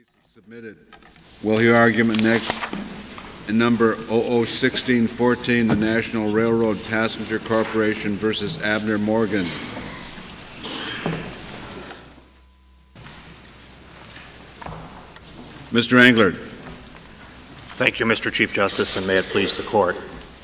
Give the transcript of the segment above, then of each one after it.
case is submitted. We'll hear argument next in number 001614, the National Railroad Passenger Corporation versus Abner Morgan. Mr. Englert. Thank you, Mr. Chief Justice, and may it please the Court.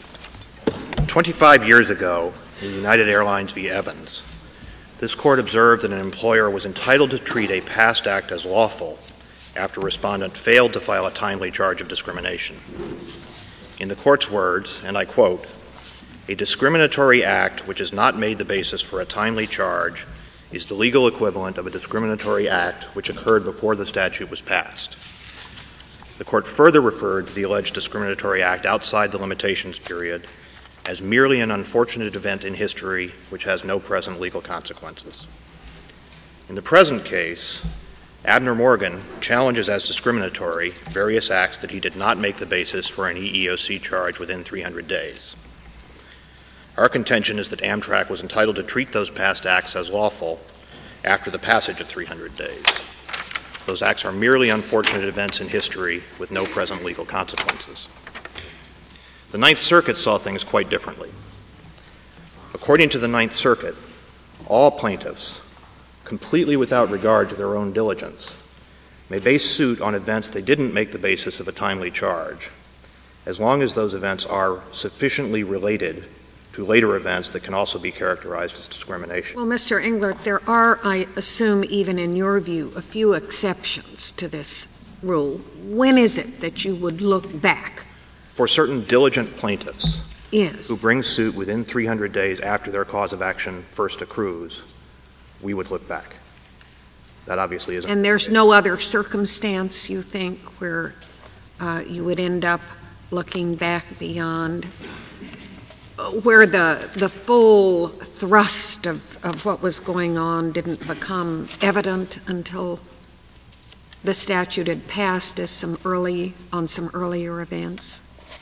25 years ago, in United Airlines v. Evans, this Court observed that an employer was entitled to treat a past act as lawful after a respondent failed to file a timely charge of discrimination. In the Court's words, and I quote, "A discriminatory act which is not made the basis for a timely charge is the legal equivalent of a discriminatory act which occurred before the statute was passed." The Court further referred to the alleged discriminatory act outside the limitations period as merely an unfortunate event in history which has no present legal consequences. In the present case, Abner Morgan challenges as discriminatory various acts that he did not make the basis for an EEOC charge within 300 days. Our contention is that Amtrak was entitled to treat those past acts as lawful after the passage of 300 days. Those acts are merely unfortunate events in history with no present legal consequences. The Ninth Circuit saw things quite differently. According to the Ninth Circuit, all plaintiffs, completely without regard to their own diligence, may base suit on events they didn't make the basis of a timely charge, as long as those events are sufficiently related to later events that can also be characterized as discrimination. Well, Mr. Englert, there are, I assume, even in your view, a few exceptions to this rule. When is it that you would look back? For certain diligent plaintiffs Yes. who bring suit within 300 days after their cause of action first accrues, we would look back. That obviously isn't. And there's no other circumstance, you think, where you would end up looking back beyond, where the full thrust of what was going on didn't become evident until the statute had passed on some earlier events?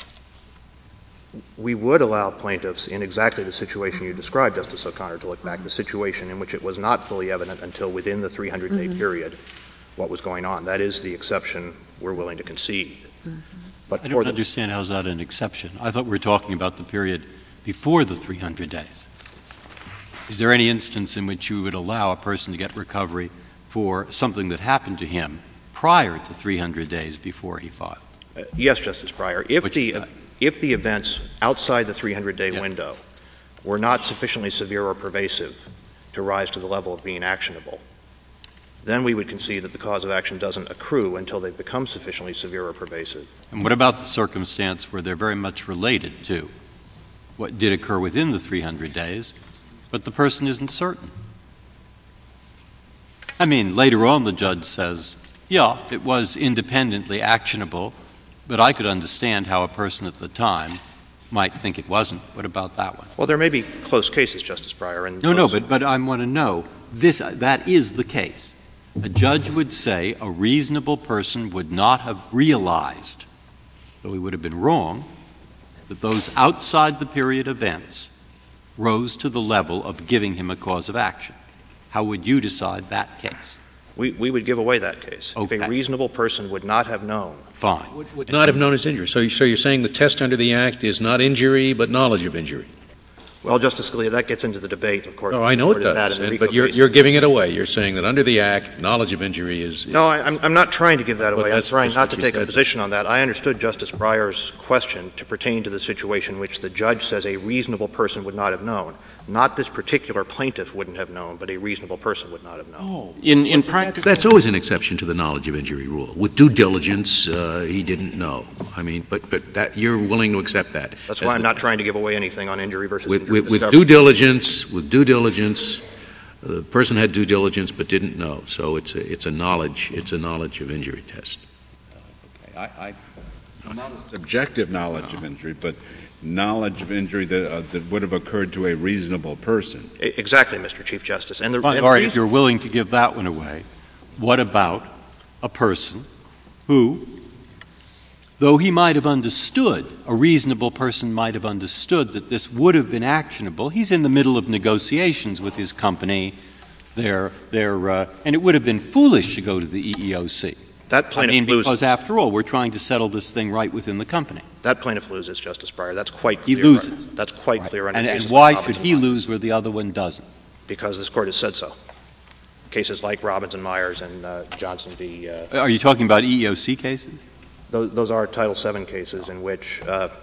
We would allow plaintiffs in exactly the situation you described, Justice O'Connor, to look back, the situation in which it was not fully evident until within the 300-day period what was going on. That is the exception we're willing to concede. But I don't understand how is that an exception. I thought we were talking about the period before the 300 days. Is there any instance in which you would allow a person to get recovery for something that happened to him prior to 300 days before he filed? Yes, Justice Breyer. If the events outside the 300-day window were not sufficiently severe or pervasive to rise to the level of being actionable, then we would concede that the cause of action doesn't accrue until they become sufficiently severe or pervasive. And what about the circumstance where they're very much related to what did occur within the 300 days, but the person isn't certain? I mean, later on the judge says, yeah, it was independently actionable, but I could understand how a person at the time might think it wasn't. What about that one? Well, there may be close cases, Justice Breyer. But I want to know, that is the case. A judge would say a reasonable person would not have realized, though he would have been wrong, that those outside the period events rose to the level of giving him a cause of action. How would you decide that case? We would give away that case. Okay. If a reasonable person would not have known. Fine. Would not have known his injury. So you're saying the test under the Act is not injury, but knowledge of injury? Well, Justice Scalia, that gets into the debate, of course. Oh, I know it does. But you're giving it away. You're saying that under the Act, knowledge of injury is... No, I'm not trying to give that away. I'm trying not to take a position on that. I understood Justice Breyer's question to pertain to the situation in which the judge says a reasonable person would not have known. Not this particular plaintiff wouldn't have known, but a reasonable person would not have known. Oh. In practice, that's always an exception to the knowledge of injury rule. With due diligence, he didn't know. I mean, but that you're willing to accept that. That's why I'm not trying to give away anything on injury versus injury. With due diligence, the person had due diligence but didn't know. So it's a knowledge of injury test. Okay. Not a subjective knowledge of injury, but knowledge of injury that would have occurred to a reasonable person. Exactly, Mr. Chief Justice. All right, if you're willing to give that one away, what about a person who, though he might have understood, a reasonable person might have understood that this would have been actionable, he's in the middle of negotiations with his company, and it would have been foolish to go to the EEOC. That I plaintiff mean, loses. because after all, we're trying to settle this thing right within the company. That plaintiff loses, Justice Breyer. That's quite He clear. loses. That's quite Right. clear. Under And cases why like should Robbins he and Myers. lose where the other one doesn't? Because this Court has said so. Cases like Robbins and Myers and Johnson v. Are you talking about EEOC cases? Those are Title VII cases in which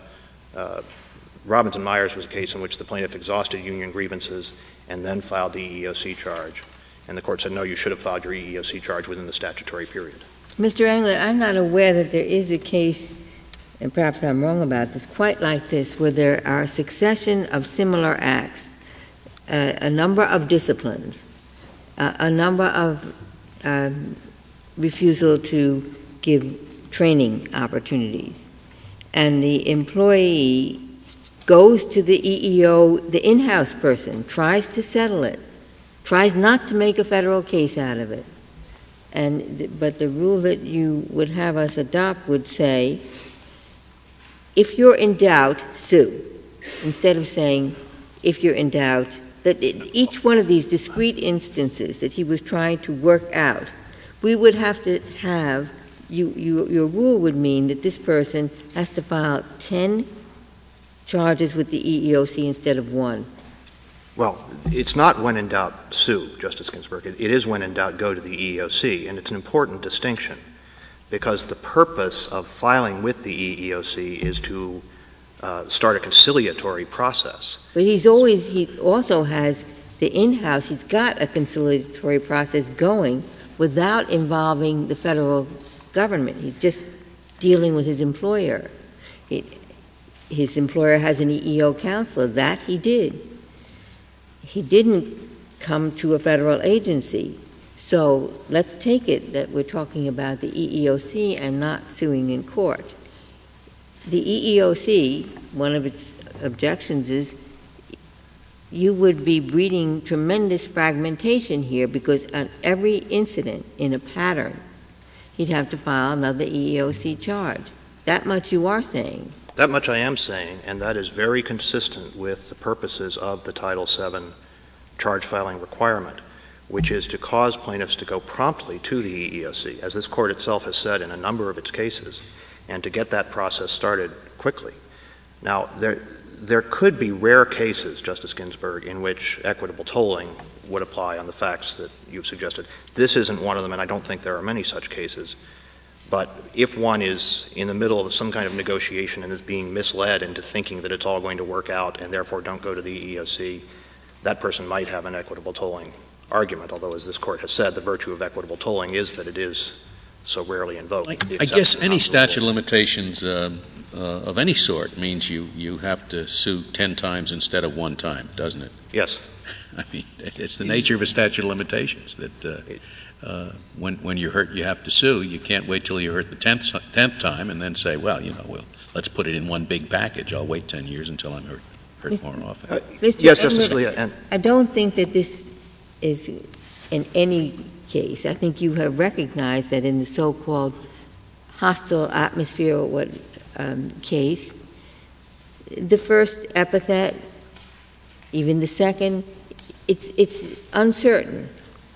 Robbins and Myers was a case in which the plaintiff exhausted union grievances and then filed the EEOC charge. And the Court said, no, you should have filed your EEOC charge within the statutory period. Mr. Englert, I'm not aware that there is a case, and perhaps I'm wrong about this, quite like this, where there are a succession of similar acts, a number of disciplines, a number of refusal to give training opportunities, and the employee goes to the EEO, the in-house person, tries to settle it, tries not to make a federal case out of it. But the rule that you would have us adopt would say, if you're in doubt, sue, instead of saying, if you're in doubt, that each one of these discrete instances that he was trying to work out, we would have to have, your rule would mean that this person has to file 10 charges with the EEOC instead of 1. Well, it's not when in doubt, sue, Justice Ginsburg. It is when in doubt, go to the EEOC. And it's an important distinction because the purpose of filing with the EEOC is to start a conciliatory process. But he also has the in-house, he's got a conciliatory process going without involving the federal government. He's just dealing with his employer. His employer has an EEO counselor. That he did. He didn't come to a federal agency. So let's take it that we're talking about the EEOC and not suing in court. The EEOC, one of its objections is you would be breeding tremendous fragmentation here because on every incident in a pattern, he'd have to file another EEOC charge. That much you are saying. That much I am saying, and that is very consistent with the purposes of the Title VII charge filing requirement, which is to cause plaintiffs to go promptly to the EEOC, as this Court itself has said in a number of its cases, and to get that process started quickly. Now, there could be rare cases, Justice Ginsburg, in which equitable tolling would apply on the facts that you've suggested. This isn't one of them, and I don't think there are many such cases. But if one is in the middle of some kind of negotiation and is being misled into thinking that it's all going to work out and therefore don't go to the EEOC, that person might have an equitable tolling argument, although, as this Court has said, the virtue of equitable tolling is that it is so rarely invoked. I guess any statute of limitations of any sort means you have to sue 10 times instead of 1 time, doesn't it? Yes. I mean, it's the nature of a statute of limitations that when you're hurt, you have to sue. You can't wait till you're hurt the 10th time and then say, well, let's put it in one big package. I'll wait 10 years until I'm hurt more often. Yes, Justice Scalia. And I don't think that this is in any case. I think you have recognized that in the so-called hostile atmosphere case, the first epithet, even the second, it's uncertain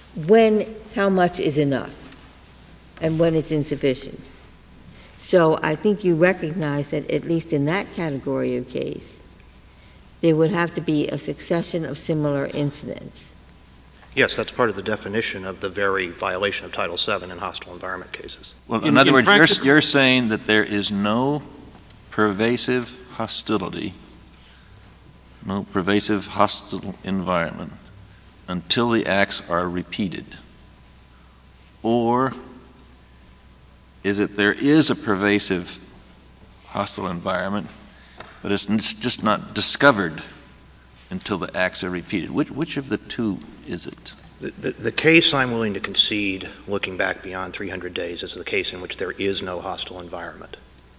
how much is enough and when it's insufficient. So I think you recognize that at least in that category of case, there would have to be a succession of similar incidents. yes, that's part of the definition of the very violation of Title VII in hostile environment cases. Well, in other words, you're saying that there is no pervasive hostility, no pervasive hostile environment until the acts are repeated. Or is it there is a pervasive hostile environment, but it's just not discovered until the acts are repeated? Which of the two is it? The case I'm willing to concede, looking back beyond 300 days, is the case in which there is no hostile environment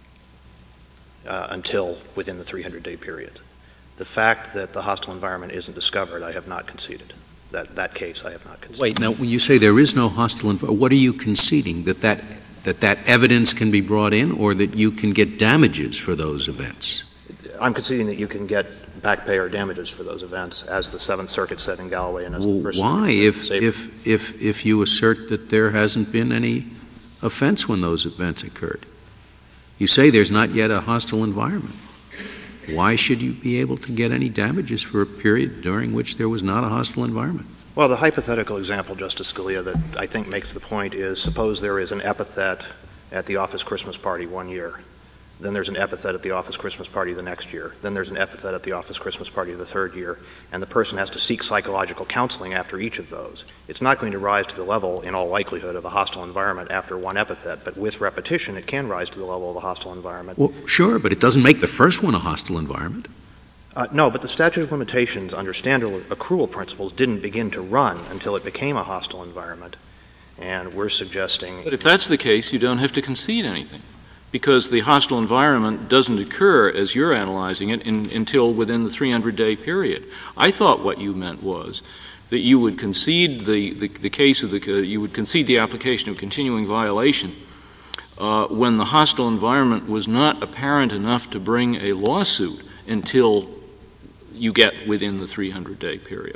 until within the 300-day period. The fact that the hostile environment isn't discovered, I have not conceded. That case I have not conceded. Wait, now, when you say there is no hostile environment, what are you conceding? That evidence can be brought in, or that you can get damages for those events? I'm conceding that you can get back pay or damages for those events, as the Seventh Circuit said in Galloway and as the First Circuit Why, said in Sabre. if you assert that there hasn't been any offense when those events occurred. You say there's not yet a hostile environment. Why should you be able to get any damages for a period during which there was not a hostile environment? Well, the hypothetical example, Justice Scalia, that I think makes the point is, suppose there is an epithet at the office Christmas party one year. Then there's an epithet at the office Christmas party the next year. Then there's an epithet at the office Christmas party the third year. And the person has to seek psychological counseling after each of those. It's not going to rise to the level, in all likelihood, of a hostile environment after one epithet, but with repetition it can rise to the level of a hostile environment. Well, sure, but it doesn't make the first one a hostile environment. No, but the statute of limitations under standard accrual principles didn't begin to run until it became a hostile environment. And we're suggesting— But if that's the case, you don't have to concede anything, because the hostile environment doesn't occur, as you're analyzing it, until within the 300-day period. I thought what you meant was that you would concede the case of you would concede the application of continuing violation when the hostile environment was not apparent enough to bring a lawsuit until you get within the 300-day period,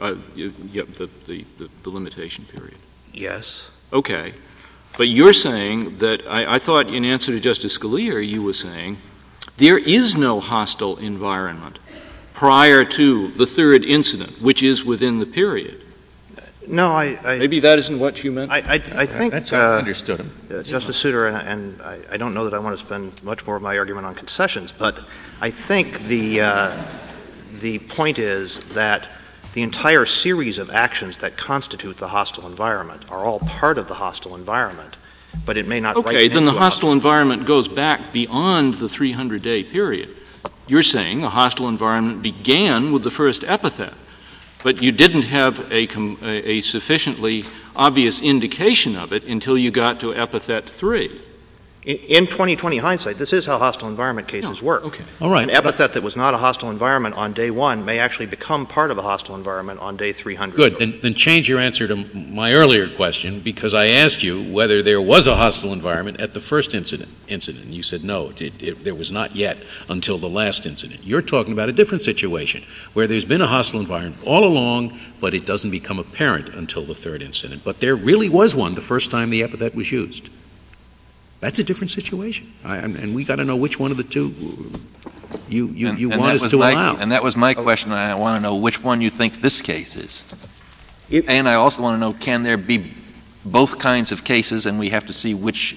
the limitation period. Yes. Okay. But you're saying that, I thought in answer to Justice Scalia, you were saying there is no hostile environment prior to the third incident, which is within the period. No, Maybe that isn't what you meant? I think— That's how I understood him. Justice Souter, and I don't know that I want to spend much more of my argument on concessions, but I think the point is that the entire series of actions that constitute the hostile environment are all part of the hostile environment, but it may not— Okay, then the hostile environment goes back beyond the 300-day period. You're saying the hostile environment began with the first epithet, but you didn't have a sufficiently obvious indication of it until you got to epithet 3. In 2020 hindsight, this is how hostile environment cases work. Okay. All right. An epithet that was not a hostile environment on day 1 may actually become part of a hostile environment on day 300. Good. Then change your answer to my earlier question, because I asked you whether there was a hostile environment at the first incident. You said no, there was not yet until the last incident. You're talking about a different situation where there's been a hostile environment all along, but it doesn't become apparent until the third incident. But there really was one the first time the epithet was used. That's a different situation, and we got to know which one of the two you want us to allow. And that was my question. I want to know which one you think this case is. And I also want to know, can there be both kinds of cases, and we have to see which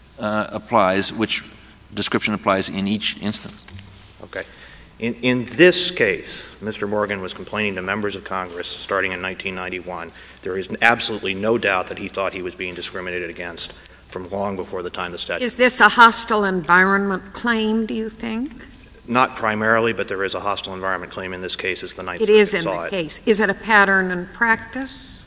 which description applies in each instance? Okay. In this case, Mr. Morgan was complaining to members of Congress starting in 1991. There is absolutely no doubt that he thought he was being discriminated against from long before the time the statute— Is this a hostile environment claim, do you think? Not primarily, but there is a hostile environment claim in this case, as the Ninth It Circuit is in saw the case. Is it a pattern and practice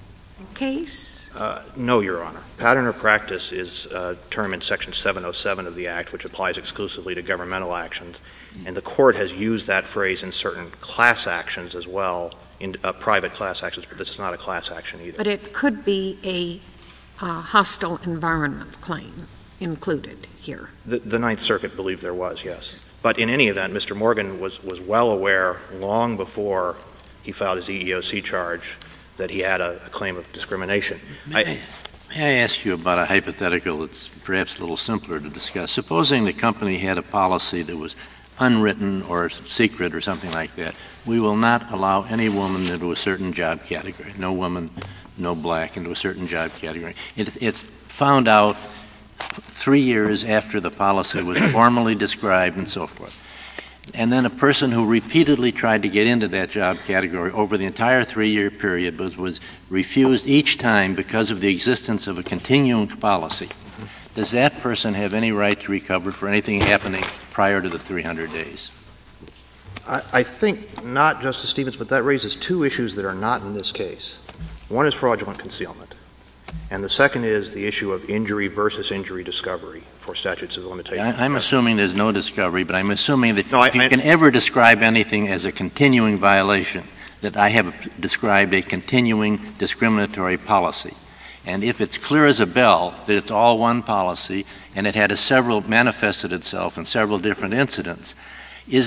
case? No, Your Honor. Pattern or practice is a term in Section 707 of the Act, which applies exclusively to governmental actions, and the Court has used that phrase in certain class actions as well, in private class actions, but this is not a class action either. But it could be a hostile environment claim included here. The Ninth Circuit believed there was, yes. But in any event, Mr. Morgan was well aware long before he filed his EEOC charge that he had a claim of discrimination. May I ask you about a hypothetical that's perhaps a little simpler to discuss? Supposing the company had a policy that was unwritten or secret or something like that. We will not allow any woman into a certain job category. No woman, no black into a certain job category. It's found out 3 years after the policy was formally described and so forth. And then a person who repeatedly tried to get into that job category over the entire 3-year period was refused each time because of the existence of a continuing policy. Does that person have any right to recover for anything happening prior to the 300 days? I think not, Justice Stevens, but that raises two issues that are not in this case. One is fraudulent concealment, and the second is the issue of injury versus injury discovery for statutes of limitations. I'm assuming there's no discovery, but I'm assuming that if you can ever describe anything as a continuing violation, that I have described a continuing discriminatory policy. And if it's clear as a bell that it's all one policy and it had manifested itself in several different incidents,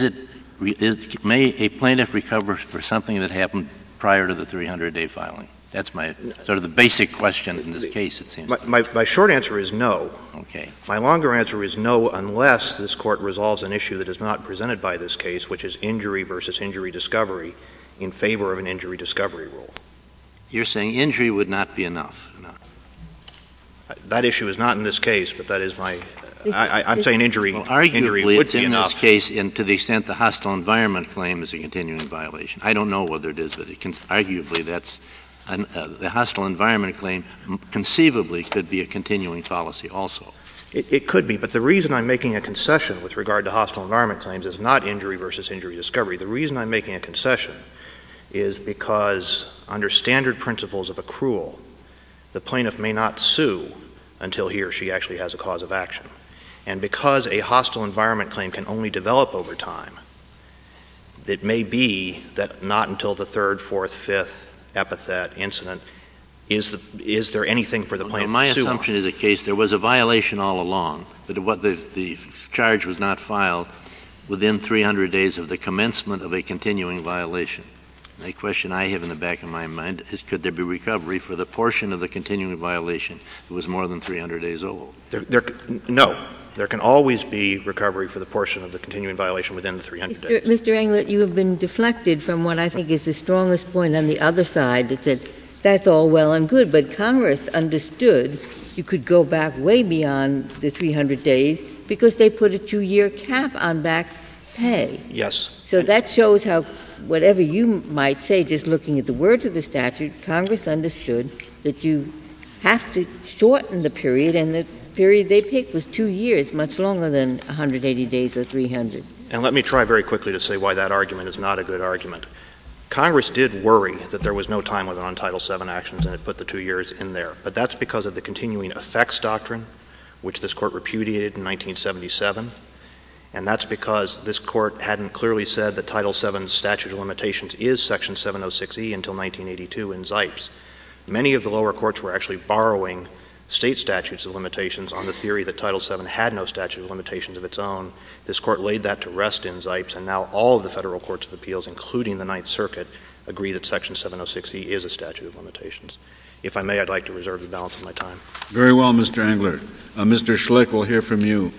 may a plaintiff recover for something that happened prior to the 300-day filing? That's my sort of the basic question in this case, it seems. My short answer is no. Okay. My longer answer is no unless this Court resolves an issue that is not presented by this case, which is injury versus injury discovery, in favor of an injury discovery rule. You're saying injury would not be enough? No. That issue is not in this case, but that is my I'm saying injury, well, arguably injury would it's be in enough. this case, and to the extent the hostile environment claim is a continuing violation. I don't know whether it is, but arguably that's the hostile environment claim conceivably could be a continuing policy also. It could be, but the reason I'm making a concession with regard to hostile environment claims is not injury versus injury discovery. The reason I'm making a concession is because under standard principles of accrual, the plaintiff may not sue until he or she actually has a cause of action. And because a hostile environment claim can only develop over time, it may be that not until the third, fourth, fifth epithet incident is there anything for the plaintiff my to sue assumption on. is the case there was a violation all along, but the charge was not filed within 300 days of the commencement of a continuing violation. The question I have in the back of my mind is, could there be recovery for the portion of the continuing violation that was more than 300 days old? No. There can always be recovery for the portion of the continuing violation within the 300 days. Mr. Englert, you have been deflected from what I think is the strongest point on the other side that said that's all well and good, but Congress understood you could go back way beyond the 300 days because they put a 2-year cap on back pay. Yes. So that shows how, whatever you might say, just looking at the words of the statute, Congress understood that you have to shorten the period, and the period they picked was 2 years, much longer than 180 days or 300. And let me try very quickly to say why that argument is not a good argument. Congress did worry that there was no time limit on Title VII actions, and it put the 2 years in there. But that's because of the continuing effects doctrine, which this Court repudiated in 1977. And that's because this Court hadn't clearly said that Title VII's statute of limitations is Section 706E until 1982 in Zipes. Many of the lower courts were actually borrowing state statutes of limitations on the theory that Title VII had no statute of limitations of its own. This Court laid that to rest in Zipes, and now all of the federal courts of appeals, including the Ninth Circuit, agree that Section 706E is a statute of limitations. If I may, I'd like to reserve the balance of my time. Very well, Mr. Englert. Mr. Schlick, we'll hear from you.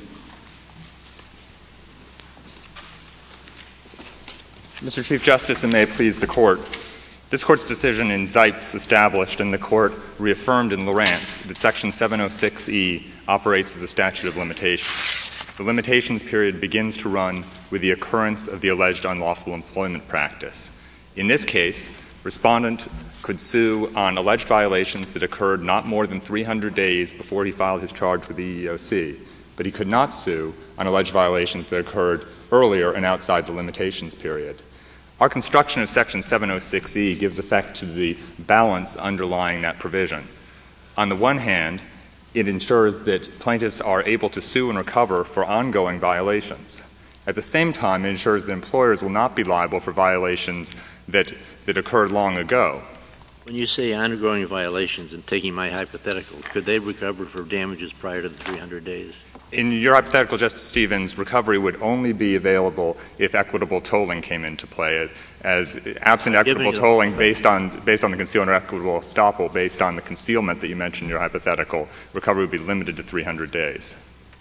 Mr. Chief Justice, and may it please the Court, this Court's decision in Zipes established and the Court reaffirmed in Lawrence that Section 706E operates as a statute of limitations. The limitations period begins to run with the occurrence of the alleged unlawful employment practice. In this case, respondent could sue on alleged violations that occurred not more than 300 days before he filed his charge with the EEOC, but he could not sue on alleged violations that occurred earlier and outside the limitations period. Our construction of Section 706E gives effect to the balance underlying that provision. On the one hand, it ensures that plaintiffs are able to sue and recover for ongoing violations. At the same time, it ensures that employers will not be liable for violations that occurred long ago. When you say ongoing violations, and taking my hypothetical, could they recover for damages prior to the 300 days? In your hypothetical, Justice Stevens, recovery would only be available if equitable tolling came into play. As absent equitable tolling based on the concealment or equitable estoppel based on the concealment that you mentioned in your hypothetical, recovery would be limited to 300 days.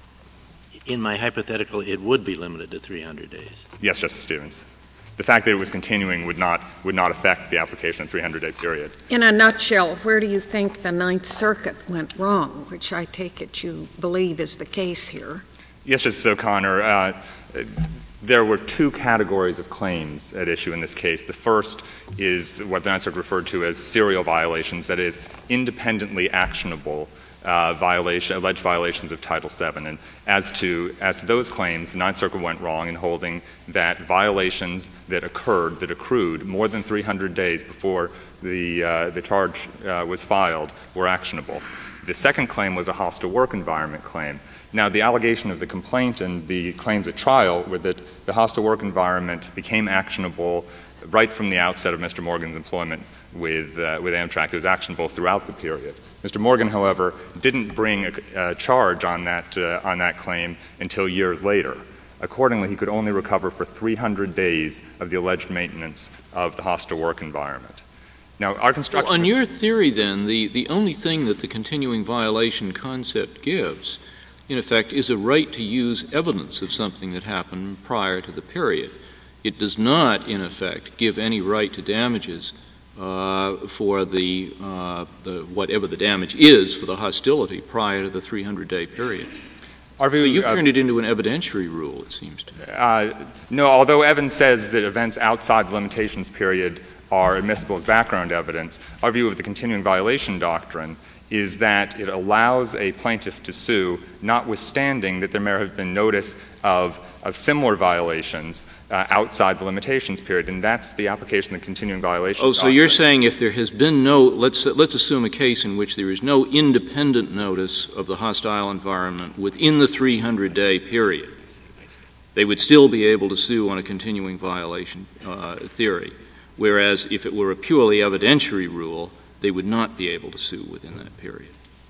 In my hypothetical, it would be limited to 300 days. Yes, Justice Stevens. The fact that it was continuing would not affect the application of the 300-day period. In a nutshell, where do you think the Ninth Circuit went wrong, which I take it you believe is the case here? Yes, Justice O'Connor. There were two categories of claims at issue in this case. The first is what the Ninth Circuit referred to as serial violations, that is, independently actionable alleged violations of Title VII. And as to those claims, the Ninth Circuit went wrong in holding that violations that accrued more than 300 days before the charge was filed were actionable. The second claim was a hostile work environment claim. Now, the allegation of the complaint and the claims at trial were that the hostile work environment became actionable right from the outset of Mr. Morgan's employment with Amtrak. It was actionable throughout the period. Mr. Morgan, however, didn't bring a charge on that claim until years later. Accordingly, he could only recover for 300 days of the alleged maintenance of the hostile work environment. Now, our construction... Well, on your theory, then, the only thing that the continuing violation concept gives, in effect, is a right to use evidence of something that happened prior to the period. It does not, in effect, give any right to damages for the whatever the damage is for the hostility prior to the 300-day period. So you've turned it into an evidentiary rule, it seems to me. No, although Evans says that events outside the limitations period are admissible as background evidence, our view of the continuing violation doctrine is that it allows a plaintiff to sue, notwithstanding that there may have been notice of similar violations outside the limitations period, and that's the application of the continuing violation doctrine. So you're saying if there has been no, let's assume a case in which there is no independent notice of the hostile environment within the 300-day period, they would still be able to sue on a continuing violation theory, whereas if it were a purely evidentiary rule, they would not be able to sue within that period.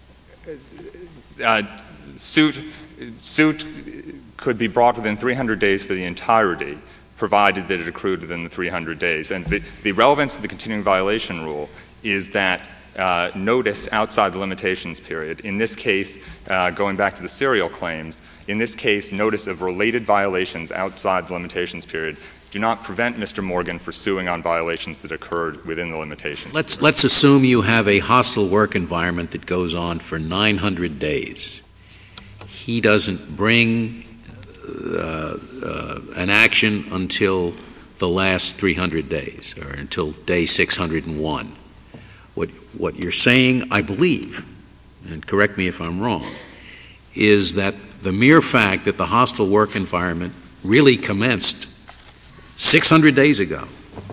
Suit could be brought within 300 days for the entirety, provided that it accrued within the 300 days. And the relevance of the continuing violation rule is that notice outside the limitations period, in this case, going back to the serial claims, in this case, notice of related violations outside the limitations period do not prevent Mr. Morgan from suing on violations that occurred within the limitations. Let's assume you have a hostile work environment that goes on for 900 days. He doesn't bring an action until the last 300 days, or until day 601. What you're saying, I believe, and correct me if I'm wrong, is that the mere fact that the hostile work environment really commenced 600 days ago,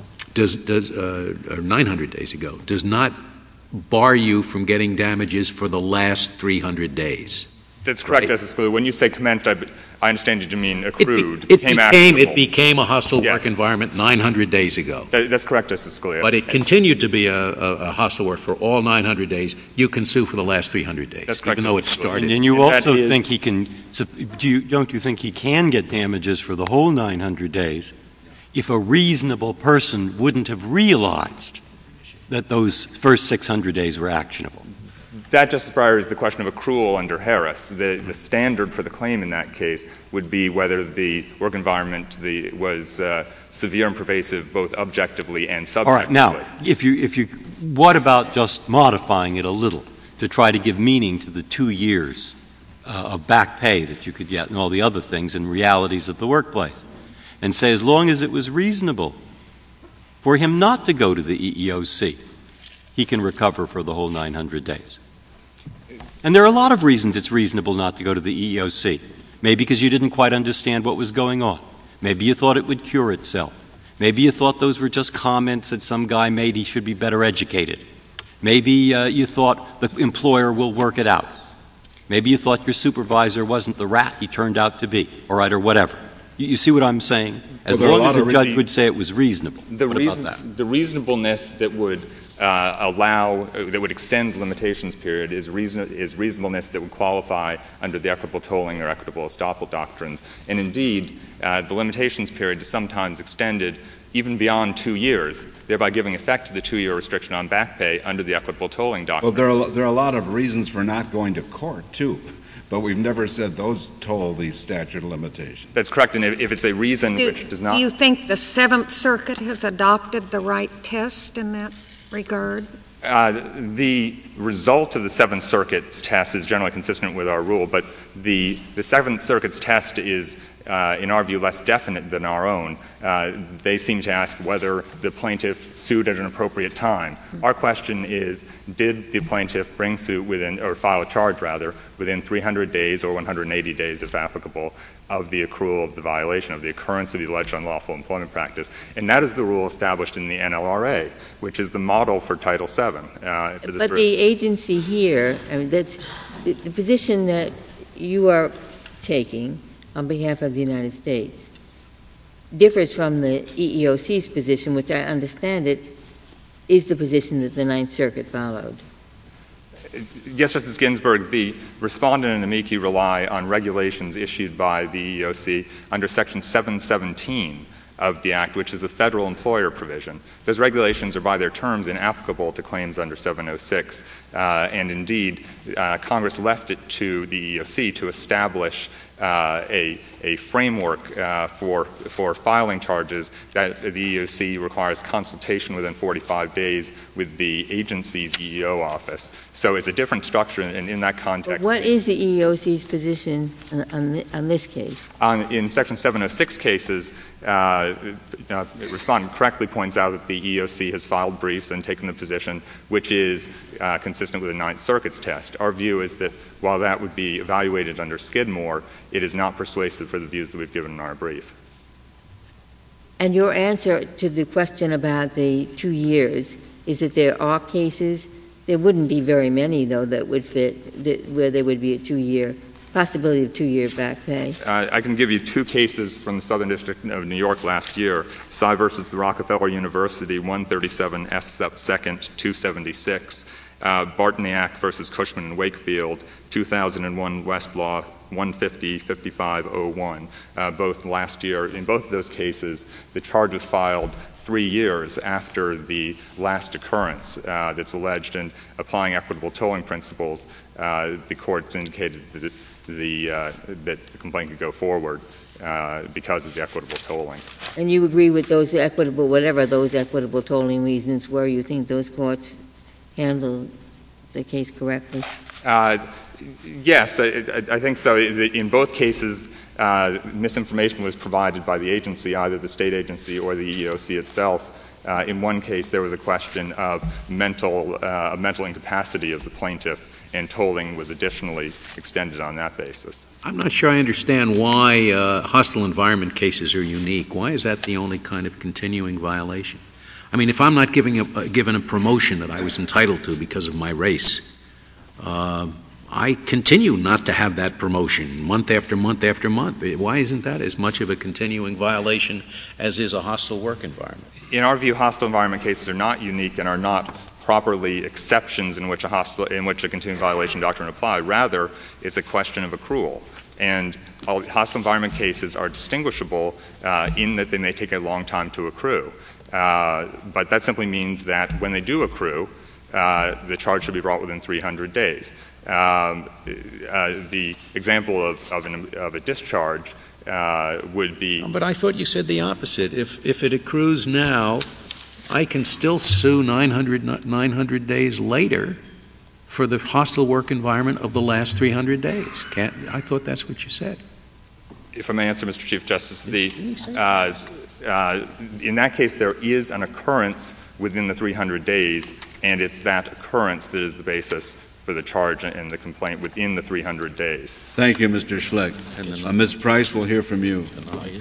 or 900 days ago, does not bar you from getting damages for the last 300 days. That's correct, right? Justice Scalia. When you say commenced, I understand you to mean accrued. It became a hostile work environment 900 days ago. That's correct, Justice Scalia. But it continued to be a hostile work for all 900 days. You can sue for the last 300 days, that's correct, even though it started. And you also think he can – don't you think he can get damages for the whole 900 days if a reasonable person wouldn't have realized that those first 600 days were actionable? That, Justice Breyer, is the question of accrual under Harris. The standard for the claim in that case would be whether the work environment was severe and pervasive both objectively and subjectively. All right. Now, if you what about just modifying it a little to try to give meaning to the 2 years of back pay that you could get and all the other things and realities of the workplace, and say as long as it was reasonable for him not to go to the EEOC, he can recover for the whole 900 days. And there are a lot of reasons it's reasonable not to go to the EEOC. Maybe because you didn't quite understand what was going on. Maybe you thought it would cure itself. Maybe you thought those were just comments that some guy made he should be better educated. Maybe you thought the employer will work it out. Maybe you thought your supervisor wasn't the rat he turned out to be, all right, or whatever. You see what I'm saying? As long as a judge would say it was reasonable. The reasonableness that would that would extend the limitations period is reasonableness that would qualify under the equitable tolling or equitable estoppel doctrines. And indeed, the limitations period is sometimes extended even beyond 2 years, thereby giving effect to the 2-year restriction on back pay under the equitable tolling doctrine. Well, there are a lot of reasons for not going to court, too. But we've never said those toll the statute of limitations. That's correct. And if it's a reason which does not... Do you think the Seventh Circuit has adopted the right test in that regard? The result of the Seventh Circuit's test is generally consistent with our rule, but the Seventh Circuit's test is, in our view, less definite than our own. They seem to ask whether the plaintiff sued at an appropriate time. Our question is, did the plaintiff bring suit within, or file a charge rather, within 300 days or 180 days, if applicable, of the accrual of the violation, of the occurrence of the alleged unlawful employment practice. And that is the rule established in the NLRA, which is the model for Title VII. But the agency here, I mean, that's the position that you are taking on behalf of the United States differs from the EEOC's position, which I understand it is the position that the Ninth Circuit followed. Yes, Justice Ginsburg, the respondent and amici rely on regulations issued by the EEOC under Section 717 of the Act, which is the federal employer provision. Those regulations are by their terms inapplicable to claims under 706, and indeed Congress left it to the EEOC to establish a framework for filing charges that the EEOC requires consultation within 45 days with the agency's EEO office. So it's a different structure in that context. What is the EEOC's position on this case? In Section 706 cases, respondent correctly points out that the EEOC has filed briefs and taken the position which is consistent with the Ninth Circuit's test. Our view is that while that would be evaluated under Skidmore, it is not persuasive for the views that we've given in our brief. And your answer to the question about the 2 years is that there are cases, there wouldn't be very many, though, that would fit, where there would be a 2-year, possibility of 2-year back pay. I can give you 2 cases from the Southern District of New York last year. Cy versus the Rockefeller University, 137 F. 2nd, 276. Bartniak versus Cushman and Wakefield, 2001 Westlaw 150-5501, both last year. In both of those cases, the charge was filed 3 years after the last occurrence that's alleged, and applying equitable tolling principles, the courts indicated that the complaint could go forward because of the equitable tolling. And you agree with those equitable, whatever those equitable tolling reasons were, you think those courts handled the case correctly? Yes, I think so. In both cases, misinformation was provided by the agency, either the state agency or the EEOC itself. In one case, there was a question of mental incapacity of the plaintiff, and tolling was additionally extended on that basis. I'm not sure I understand why hostile environment cases are unique. Why is that the only kind of continuing violation? I mean, if I'm not given a promotion that I was entitled to because of my race, I continue not to have that promotion month after month after month. Why isn't that as much of a continuing violation as is a hostile work environment? In our view, hostile environment cases are not unique and are not properly exceptions in which a continuing violation doctrine applied. Rather, it's a question of accrual. And hostile environment cases are distinguishable in that they may take a long time to accrue. But that simply means that when they do accrue, the charge should be brought within 300 days. The example of a discharge would be... But I thought you said the opposite. If it accrues now, I can still sue 900 days later for the hostile work environment of the last 300 days. I thought that's what you said. If I may answer, Mr. Chief Justice, in that case, there is an occurrence within the 300 days, and it's that occurrence that is the basis for the charge and the complaint within the 300 days. Thank you, Mr. Schleck. Ms. Price, we'll hear from you.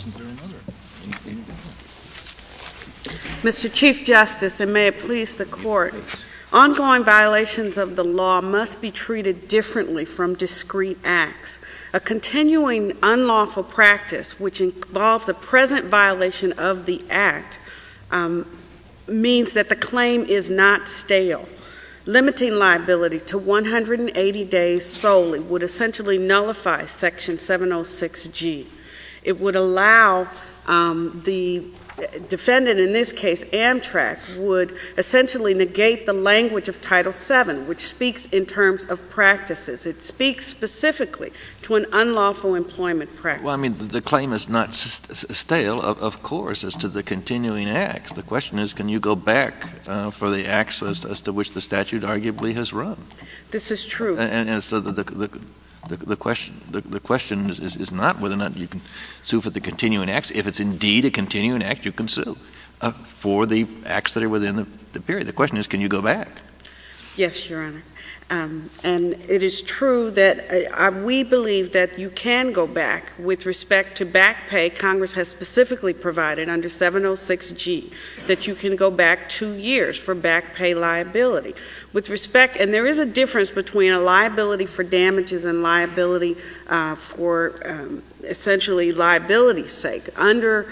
Mr. Chief Justice, and may it please the Court, ongoing violations of the law must be treated differently from discrete acts. A continuing unlawful practice, which involves a present violation of the act, means that the claim is not stale. Limiting liability to 180 days solely would essentially nullify Section 706G. It would allow the defendant, in this case Amtrak, would essentially negate the language of Title VII, which speaks in terms of practices. It speaks specifically to an unlawful employment practice. Well, I mean, the claim is not stale, of course, as to the continuing acts. The question is, can you go back for the acts as to which the statute arguably has run? This is true. And so the question is not whether or not you can sue for the continuing acts. If it's indeed a continuing act, you can sue for the acts that are within the period. The question is, can you go back? Yes, Your Honor. And it is true that we believe that you can go back with respect to back pay. Congress has specifically provided under 706G that you can go back 2 years for back pay liability. With respect, and there is a difference between a liability for damages and liability for essentially liability's sake. Under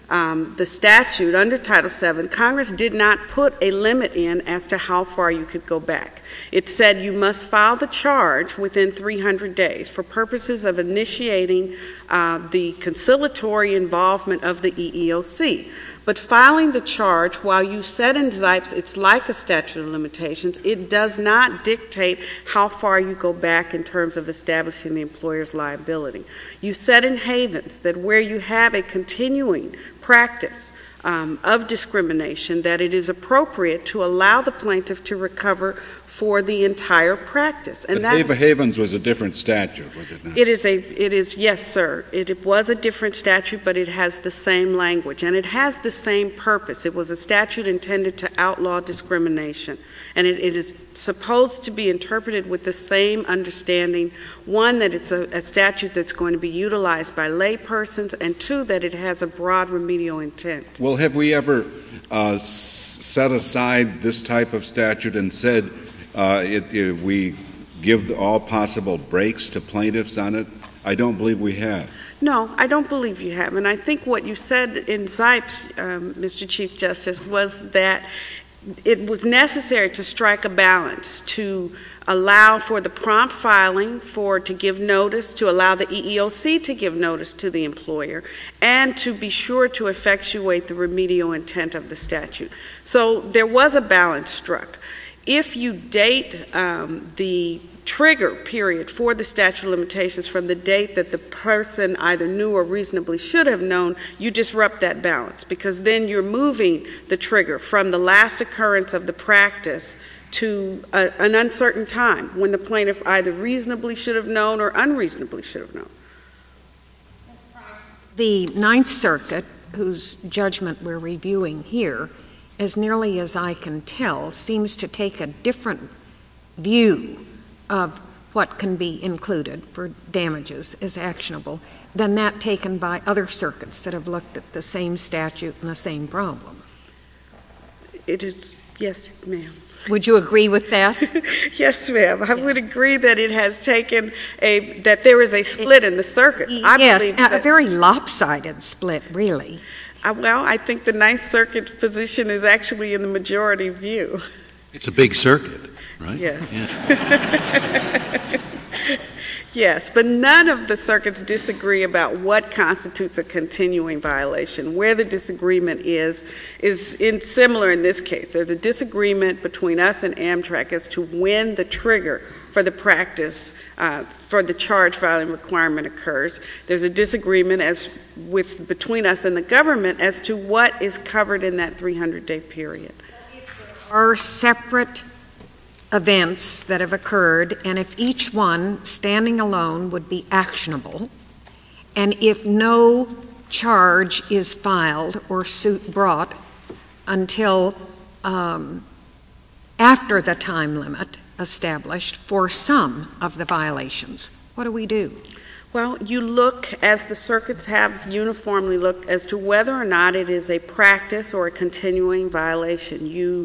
the statute under Title VII, Congress did not put a limit in as to how far you could go back. It said you must file the charge within 300 days for purposes of initiating the conciliatory involvement of the EEOC. But filing the charge, while you said in Zipes it's like a statute of limitations, it does not dictate how far you go back in terms of establishing the employer's liability. You said in Havens that where you have a continuing practice of discrimination, that it is appropriate to allow the plaintiff to recover for the entire practice. And but Havens was a different statute, was it not? It is, yes, sir. It was a different statute, but it has the same language, and it has the same purpose. It was a statute intended to outlaw discrimination, and it is supposed to be interpreted with the same understanding, one, that it's a statute that's going to be utilized by laypersons, and two, that it has a broad remedial intent. Well, have we ever set aside this type of statute and said we give all possible breaks to plaintiffs on it? I don't believe we have. No, I don't believe you have. And I think what you said in Zipes, Mr. Chief Justice, was that it was necessary to strike a balance to allow for the prompt filing, to give notice, to allow the EEOC to give notice to the employer, and to be sure to effectuate the remedial intent of the statute. So there was a balance struck. If you date the trigger period for the statute of limitations from the date that the person either knew or reasonably should have known, you disrupt that balance, because then you're moving the trigger from the last occurrence of the practice to an uncertain time when the plaintiff either reasonably should have known or unreasonably should have known. The Ninth Circuit, whose judgment we're reviewing here, as nearly as I can tell, seems to take a different view of what can be included for damages as actionable than that taken by other circuits that have looked at the same statute and the same problem. It is, yes, ma'am. Would you agree with that? Yes, ma'am. I would agree that it has taken that there is a split in the circuit. Yes, a very lopsided split, really. Well, I think the Ninth Circuit position is actually in the majority view. It's a big circuit, right? Yes. Yeah. Yes, but none of the circuits disagree about what constitutes a continuing violation. Where the disagreement is similar in this case. There's a disagreement between us and Amtrak as to when the trigger for the practice for the charge filing requirement occurs. There's a disagreement between us and the government as to what is covered in that 300-day period. Are separate events that have occurred, and if each one, standing alone, would be actionable, and if no charge is filed or suit brought until after the time limit established for some of the violations, what do we do? Well, you look, as the circuits have uniformly looked, as to whether or not it is a practice or a continuing violation.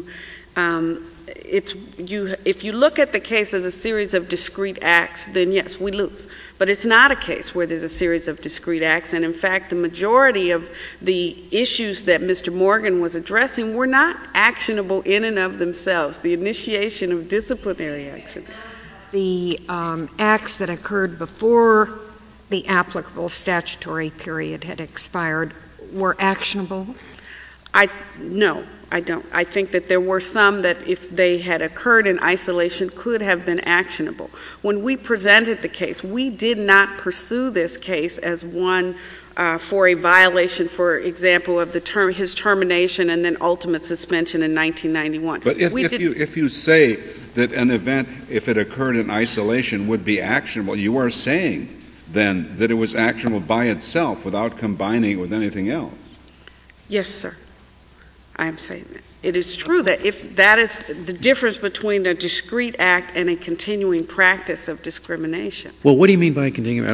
If you look at the case as a series of discrete acts, then yes, we lose. But it's not a case where there's a series of discrete acts, and in fact, the majority of the issues that Mr. Morgan was addressing were not actionable in and of themselves. The initiation of disciplinary action. The acts that occurred before the applicable statutory period had expired were actionable? No, I don't. I think that there were some that, if they had occurred in isolation, could have been actionable. When we presented the case, we did not pursue this case as one for a violation, for example, of his termination and then ultimate suspension in 1991. But if you say that an event, if it occurred in isolation, would be actionable, you are saying then that it was actionable by itself without combining it with anything else. Yes, sir. I am saying that. It is true that if that is the difference between a discrete act and a continuing practice of discrimination. Well, what do you mean by continuing?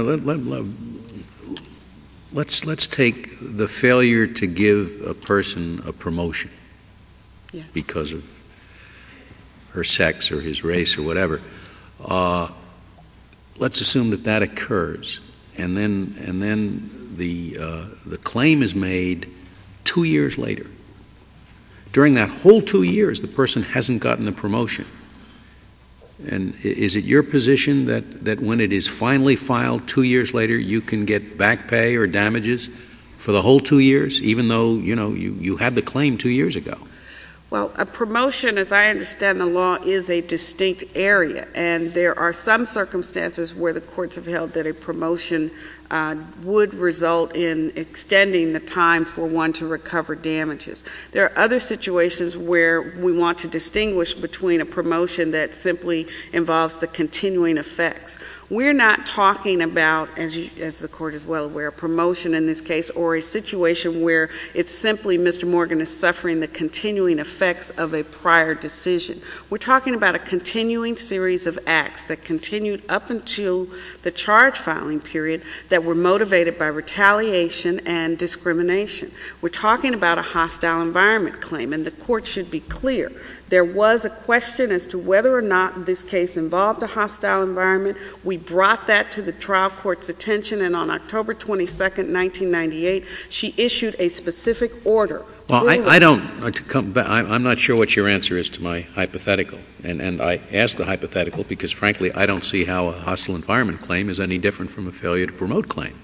Let's take the failure to give a person a promotion because of her sex or his race or whatever. Let's assume that occurs, and then the claim is made 2 years later. During that whole 2 years, the person hasn't gotten the promotion. And is it your position that when it is finally filed 2 years later, you can get back pay or damages for the whole 2 years, even though, you had the claim 2 years ago? Well, a promotion, as I understand the law, is a distinct area, and there are some circumstances where the courts have held that a promotion would result in extending the time for one to recover damages. There are other situations where we want to distinguish between a promotion that simply involves the continuing effects. We're not talking about, as the court is well aware, a promotion in this case, or a situation where it's simply Mr. Morgan is suffering the continuing effects of a prior decision. We're talking about a continuing series of acts that continued up until the charge filing period that were motivated by retaliation and discrimination. We're talking about a hostile environment claim, and the court should be clear. There was a question as to whether or not this case involved a hostile environment. We brought that to the trial court's attention, and on October 22nd, 1998, she issued a specific order. Well, I'm not sure what your answer is to my hypothetical, and I ask the hypothetical because, frankly, I don't see how a hostile environment claim is any different from a failure to promote claim.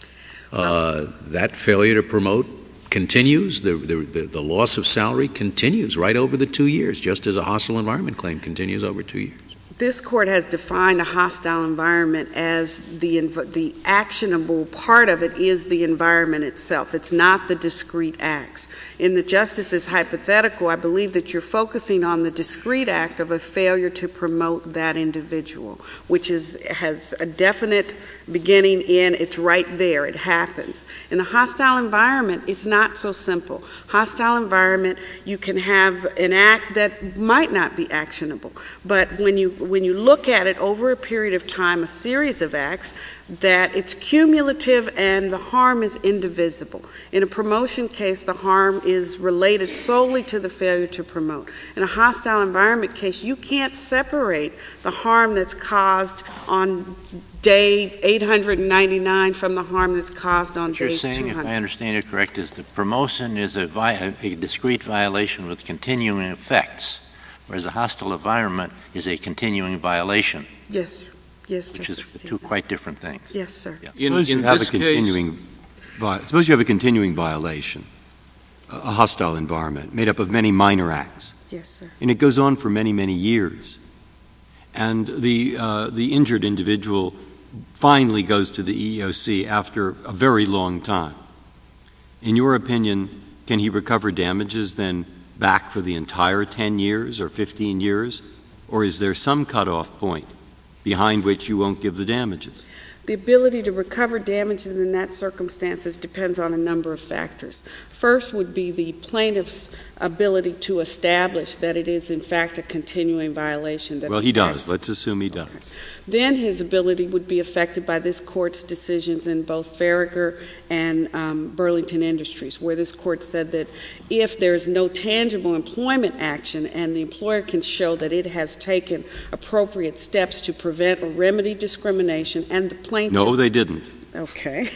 That failure to promote continues, the loss of salary continues right over the 2 years, just as a hostile environment claim continues over 2 years. This court has defined a hostile environment as the actionable part of it is the environment itself. It's not the discrete acts. In the justice's hypothetical, I believe that you're focusing on the discrete act of a failure to promote that individual, which has a definite beginning in, it's right there, it happens. In the hostile environment, it's not so simple. Hostile environment, you can have an act that might not be actionable, but when you look at it over a period of time, a series of acts, that it's cumulative and the harm is indivisible. In a promotion case, the harm is related solely to the failure to promote. In a hostile environment case, you can't separate the harm that's caused on day 899 from the harm that's caused on day 200. What you're saying, if I understand it correct, is the promotion is a discrete violation with continuing effects, whereas a hostile environment is a continuing violation. Yes, which is two quite different things. Yes, sir. Yeah. Suppose you have a continuing violation, a hostile environment made up of many minor acts. Yes, sir. And it goes on for many, many years. And the injured individual finally goes to the EEOC after a very long time. In your opinion, can he recover damages then back for the entire 10 years or 15 years? Or is there some cutoff point behind which you won't give the damages? The ability to recover damages in that circumstances depends on a number of factors. First would be the plaintiff's ability to establish that it is in fact a continuing violation. Well, he does. Let's assume he does. Okay. Then his ability would be affected by this court's decisions in both Farragher and Burlington Industries, where this court said that if there's no tangible employment action and the employer can show that it has taken appropriate steps to prevent or remedy discrimination and the plaintiff... No, they didn't. Okay.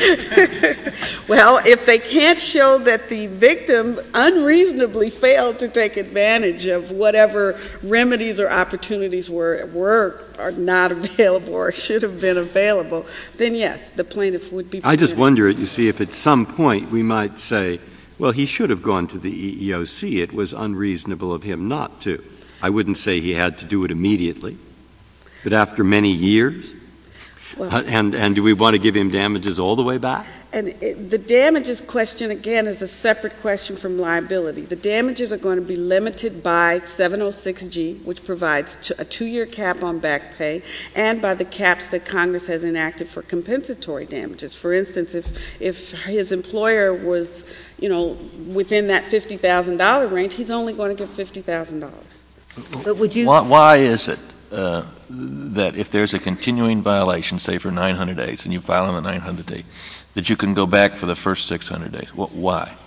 Well, if they can't show that the victim unreasonably failed to take advantage of whatever remedies or opportunities were or not available or should have been available, then yes, the plaintiff would be... I just wonder, you see, if at some point we might say, well, he should have gone to the EEOC. It was unreasonable of him not to. I wouldn't say he had to do it immediately, but after many years... Well, and do we want to give him damages all the way back? And the damages question, again, is a separate question from liability. The damages are going to be limited by 706G, which provides a 2-year cap on back pay, and by the caps that Congress has enacted for compensatory damages. For instance, if his employer was, within that $50,000 range, he's only going to get $50,000. But would you... Why is it that if there's a continuing violation, say for 900 days, and you file on the 900th day, that you can go back for the first 600 days? Why?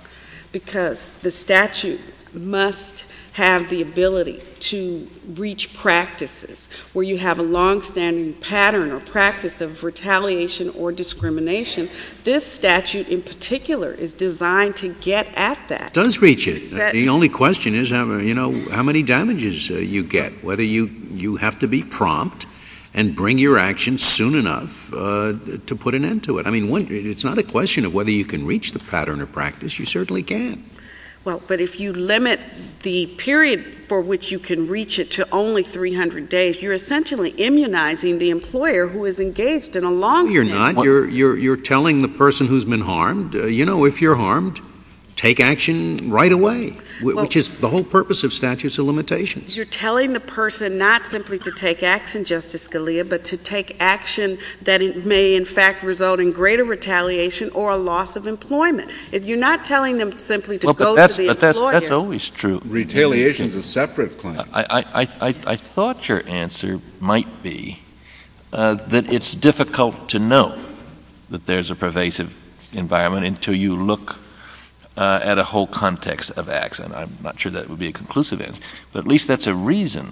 because the statute must have the ability to reach practices where you have a long-standing pattern or practice of retaliation or discrimination. This statute in particular is designed to get at that. It does reach it. The only question is how many damages you get, whether you have to be prompt and bring your action soon enough to put an end to it. I mean, it's not a question of whether you can reach the pattern or practice. You certainly can. Well, but if you limit the period for which you can reach it to only 300 days, you're essentially immunizing the employer who is engaged in a long. You're not. You're telling the person who's been harmed, if you're harmed, take action right away, which is the whole purpose of statutes of limitations. You're telling the person not simply to take action, Justice Scalia, but to take action that it may in fact result in greater retaliation or a loss of employment. If you're not telling them simply to go to the employer. But that's always true. Retaliation is a separate claim. I thought your answer might be that it's difficult to know that there's a pervasive environment until you look at a whole context of acts, and I'm not sure that would be a conclusive answer, but at least that's a reason.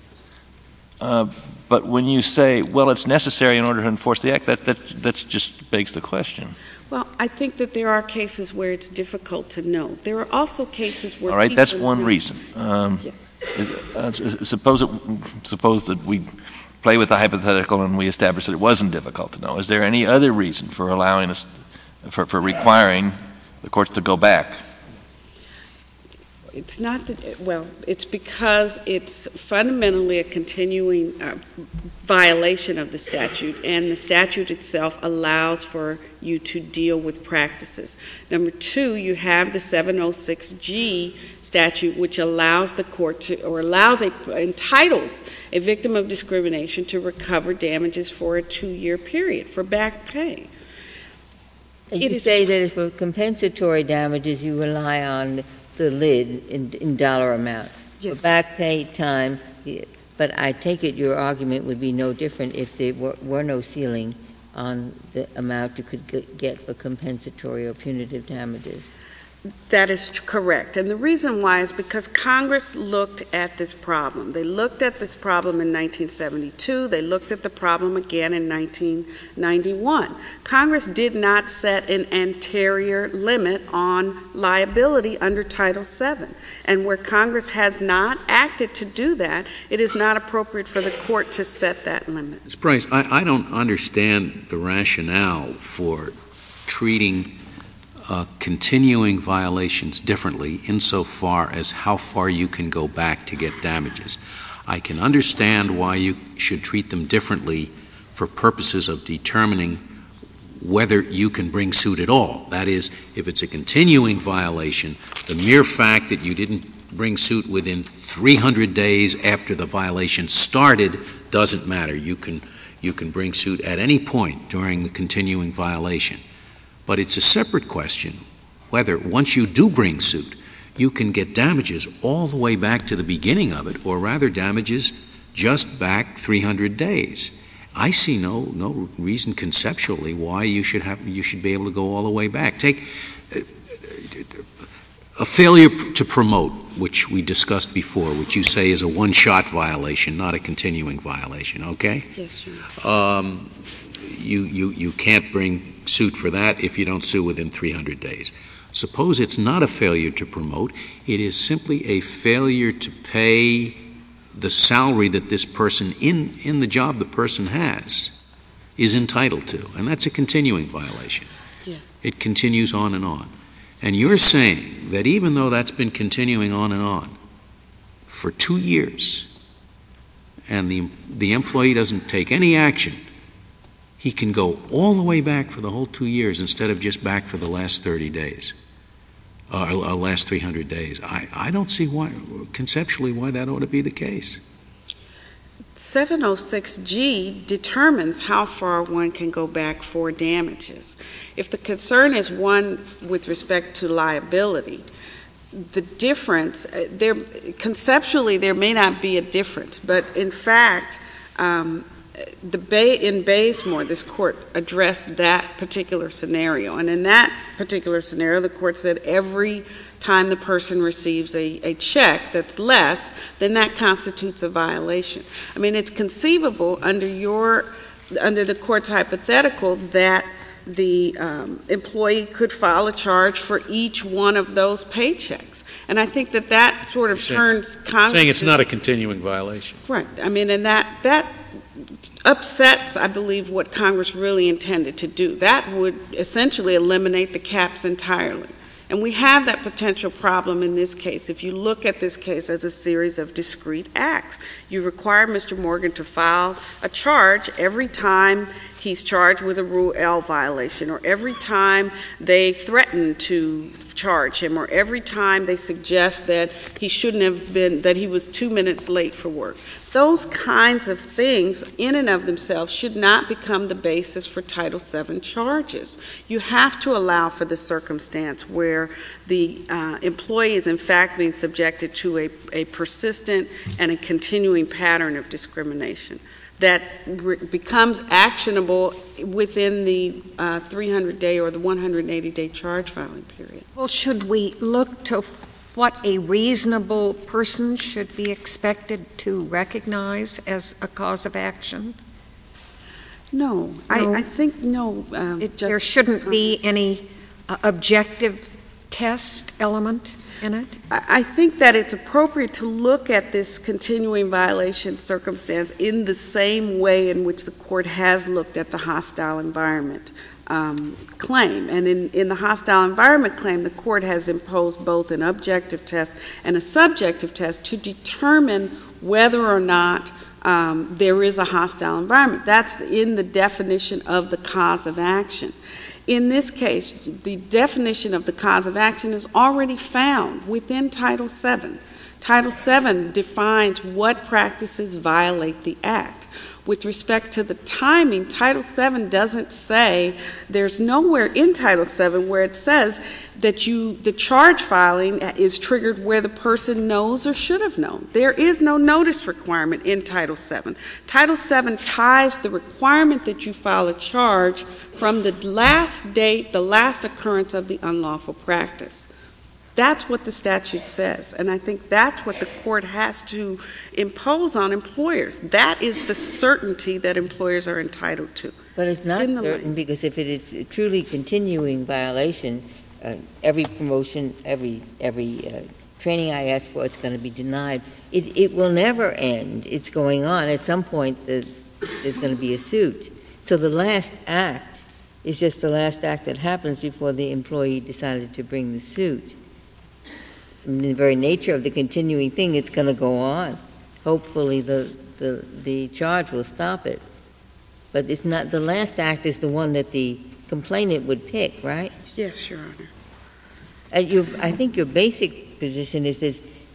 But when you say, well, it's necessary in order to enforce the act, that just begs the question. Well, I think that there are cases where it's difficult to know. There are also cases where all right, that's one reason. Yes. Suppose that we play with the hypothetical and we establish that it wasn't difficult to know. Is there any other reason for allowing us, for requiring the courts to go back? It's not that, well, it's because it's fundamentally a continuing violation of the statute, and the statute itself allows for you to deal with practices. Number two, you have the 706G statute, which allows the court to, or entitles a victim of discrimination to recover damages for a 2-year period for back pay. You say that for compensatory damages, you rely on the lid in dollar amount. Yes. For back pay time, but I take it your argument would be no different if there were no ceiling on the amount you could get for compensatory or punitive damages. That is correct. And the reason why is because Congress looked at this problem. They looked at this problem in 1972. They looked at the problem again in 1991. Congress did not set an anterior limit on liability under Title VII. And where Congress has not acted to do that, it is not appropriate for the court to set that limit. Ms. Price, I don't understand the rationale for treating continuing violations differently insofar as how far you can go back to get damages. I can understand why you should treat them differently for purposes of determining whether you can bring suit at all. That is, if it's a continuing violation, the mere fact that you didn't bring suit within 300 days after the violation started doesn't matter. You can bring suit at any point during the continuing violation. But it's a separate question whether, once you do bring suit, you can get damages all the way back to the beginning of it, or rather damages just back 300 days. I see no reason conceptually why you should be able to go all the way back. Take a failure to promote, which we discussed before, which you say is a one-shot violation, not a continuing violation, okay? Yes, Your Honor. You can't bring suit for that if you don't sue within 300 days. Suppose it's not a failure to promote, it is simply a failure to pay the salary that this person in the job the person has is entitled to, and that's a continuing violation. Yes. It continues on and on. And you're saying that even though that's been continuing on and on for 2 years, and the employee doesn't take any action, he can go all the way back for the whole 2 years instead of just back for the last 30 days, last 300 days. I don't see conceptually why that ought to be the case. 706G determines how far one can go back for damages. If the concern is one with respect to liability, the difference, conceptually there may not be a difference, but in fact, in Bazemore, this court addressed that particular scenario. And in that particular scenario, the court said every time the person receives a check that's less, then that constitutes a violation. I mean, it's conceivable under the court's hypothetical that the employee could file a charge for each one of those paychecks. And I think that sort of turns Congress... Saying it's not a continuing violation. Right. I mean, and that upsets, I believe, what Congress really intended to do. That would essentially eliminate the caps entirely. And we have that potential problem in this case. If you look at this case as a series of discrete acts, you require Mr. Morgan to file a charge every time he's charged with a Rule L violation, or every time they threaten to charge him, or every time they suggest that he shouldn't have been, that he was 2 minutes late for work. Those kinds of things in and of themselves should not become the basis for Title VII charges. You have to allow for the circumstance where the employee is in fact being subjected to a persistent and a continuing pattern of discrimination that becomes actionable within the 300-day or the 180-day charge filing period. Well, should we look to what a reasonable person should be expected to recognize as a cause of action? No. I think no. There shouldn't be any objective test element in it? I think that it's appropriate to look at this continuing violation circumstance in the same way in which the court has looked at the hostile environment claim. And in the hostile environment claim, the court has imposed both an objective test and a subjective test to determine whether or not there is a hostile environment. That's in the definition of the cause of action. In this case, the definition of the cause of action is already found within Title VII. Title VII defines what practices violate the Act. With respect to the timing, Title VII doesn't say, there's nowhere in Title VII where it says that the charge filing is triggered where the person knows or should have known. There is no notice requirement in Title VII. Title VII ties the requirement that you file a charge from the last date, the last occurrence of the unlawful practice. That's what the statute says, and I think that's what the court has to impose on employers. That is the certainty that employers are entitled to. But it's not certain, because if it is a truly continuing violation, every promotion, every training I ask for, it's going to be denied. It will never end. It's going on. At some point, there's going to be a suit. So the last act is just the last act that happens before the employee decided to bring the suit. In the very nature of the continuing thing, it's going to go on. Hopefully the charge will stop it. But it's not, the last act is the one that the complainant would pick, right? Yes, Your Honor. I think your basic position is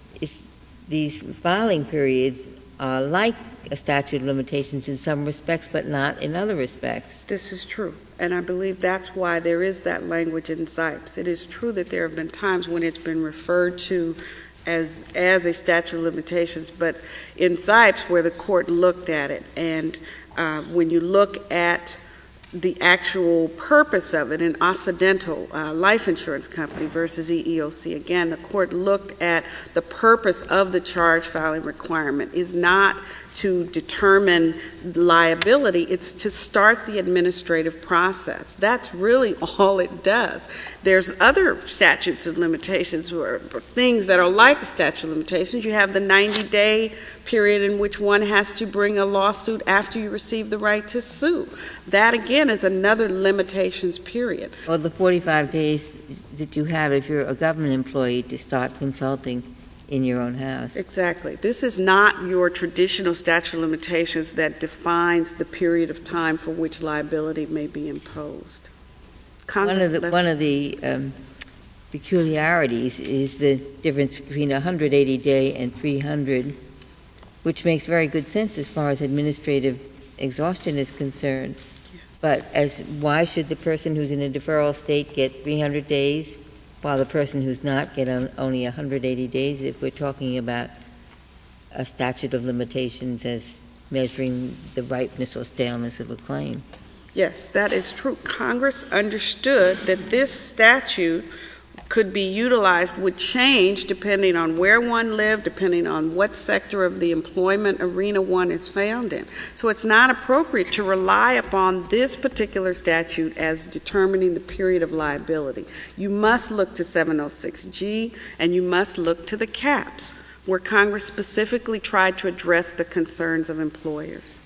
these filing periods are like a statute of limitations in some respects, but not in other respects. This is true. And I believe that's why there is that language in Zipes. It is true that there have been times when it's been referred to as a statute of limitations, but in Zipes where the court looked at it, and when you look at the actual purpose of it in Occidental Life Insurance Company versus EEOC, again, the court looked at the purpose of the charge filing requirement is not to determine liability, it's to start the administrative process. That's really all it does. There's other statutes of limitations or things that are like a statute of limitations. You have the 90-day period in which one has to bring a lawsuit after you receive the right to sue. That, again, is another limitations period. Or the 45 days that you have if you're a government employee to start consulting in your own house. Exactly. This is not your traditional statute of limitations that defines the period of time for which liability may be imposed. One of the peculiarities is the difference between 180-day and 300, which makes very good sense as far as administrative exhaustion is concerned. Yes. But why should the person who's in a deferral state get 300 days while the person who's not get only 180 days if we're talking about a statute of limitations as measuring the ripeness or staleness of a claim. Yes, that is true. Congress understood that this statute could be utilized, would change depending on where one lived, depending on what sector of the employment arena one is found in. So it's not appropriate to rely upon this particular statute as determining the period of liability. You must look to 706G, and you must look to the caps, where Congress specifically tried to address the concerns of employers.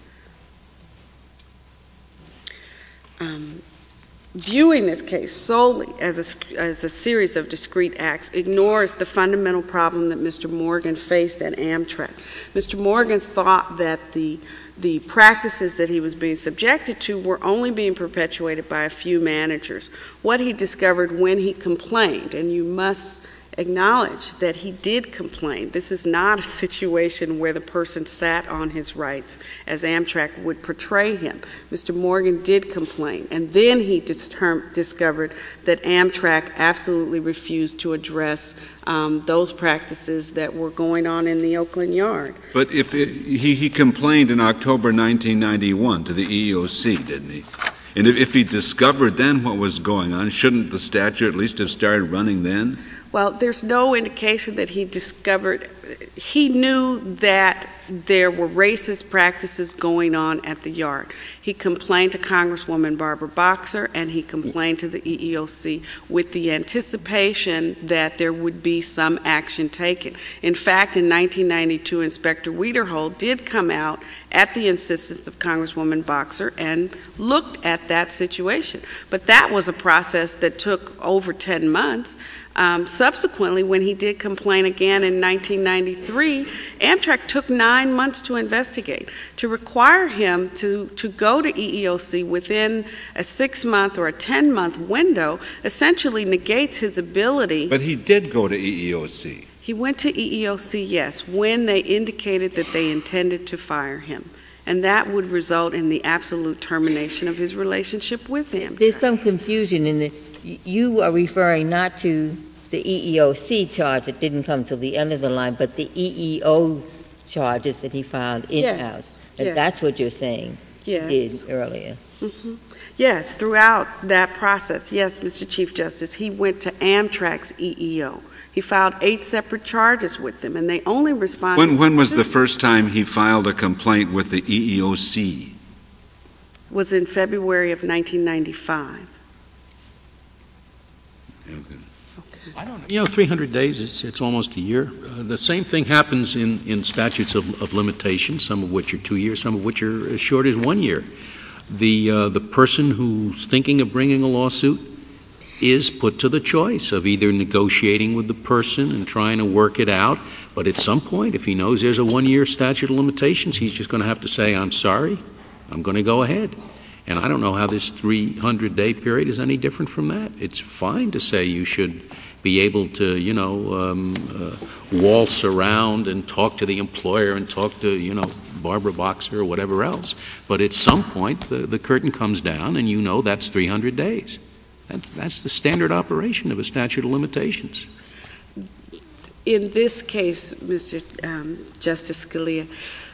Viewing this case solely as a series of discrete acts ignores the fundamental problem that Mr. Morgan faced at Amtrak. Mr. Morgan thought that the practices that he was being subjected to were only being perpetuated by a few managers. What he discovered when he complained, and you must acknowledge that he did complain. This is not a situation where the person sat on his rights as Amtrak would portray him. Mr. Morgan did complain, and then he discovered that Amtrak absolutely refused to address those practices that were going on in the Oakland Yard. But if he complained in October 1991 to the EEOC, didn't he? And if he discovered then what was going on, shouldn't the statute at least have started running then? Well, there's no indication that he discovered. He knew that there were racist practices going on at the yard. He complained to Congresswoman Barbara Boxer, and he complained to the EEOC with the anticipation that there would be some action taken. In fact, in 1992, Inspector Wiederhold did come out at the insistence of Congresswoman Boxer and looked at that situation. But that was a process that took over 10 months. Subsequently, when he did complain again in 1993, Amtrak took 9 months to investigate. To require him to go to EEOC within a 6-month or a 10-month window essentially negates his ability. But he did go to EEOC. He went to EEOC, yes, when they indicated that they intended to fire him. And that would result in the absolute termination of his relationship with Amtrak. There's some confusion in the. You are referring not to the EEOC charge that didn't come till the end of the line, but the EEO charges that he filed in-house. Yes. That's what you're saying Yes. did earlier. Mm-hmm. Yes, throughout that process, yes, Mr. Chief Justice, he went to Amtrak's EEO. He filed 8 separate charges with them, and they only responded. When was the first time he filed a complaint with the EEOC? Was in February of 1995. I don't know. 300 days, it's almost a year. The same thing happens in statutes of limitations, some of which are 2 years, some of which are as short as 1 year. The person who's thinking of bringing a lawsuit is put to the choice of either negotiating with the person and trying to work it out, but at some point, if he knows there's a 1-year statute of limitations, he's just going to have to say, I'm sorry, I'm going to go ahead. And I don't know how this 300-day period is any different from that. It's fine to say you should be able to, waltz around and talk to the employer and talk to, Barbara Boxer or whatever else. But at some point, the curtain comes down and that's 300 days. That's the standard operation of a statute of limitations. In this case, Mr. Justice Scalia,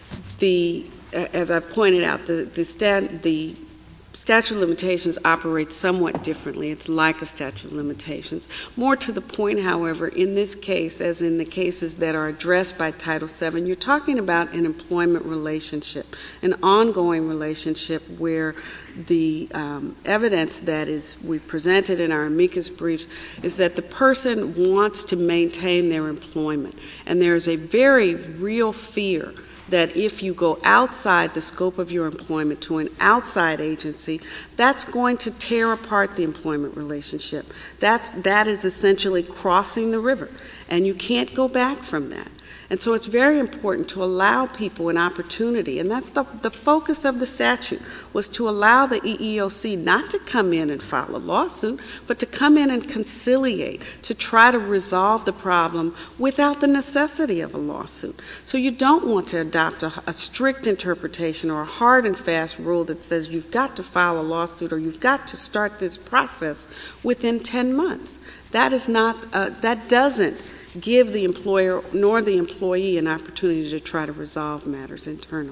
as I've pointed out, the statute of limitations operates somewhat differently. It's like a statute of limitations. More to the point, however, in this case, as in the cases that are addressed by Title VII, you're talking about an employment relationship, an ongoing relationship where the evidence that we've presented in our amicus briefs is that the person wants to maintain their employment. And there's a very real fear that if you go outside the scope of your employment to an outside agency, that's going to tear apart the employment relationship. That is essentially crossing the river, and you can't go back from that. And so it's very important to allow people an opportunity, and that's the focus of the statute, was to allow the EEOC not to come in and file a lawsuit, but to come in and conciliate, to try to resolve the problem without the necessity of a lawsuit. So you don't want to adopt a strict interpretation or a hard and fast rule that says you've got to file a lawsuit or you've got to start this process within 10 months. That is not, that doesn't give the employer nor the employee an opportunity to try to resolve matters internally.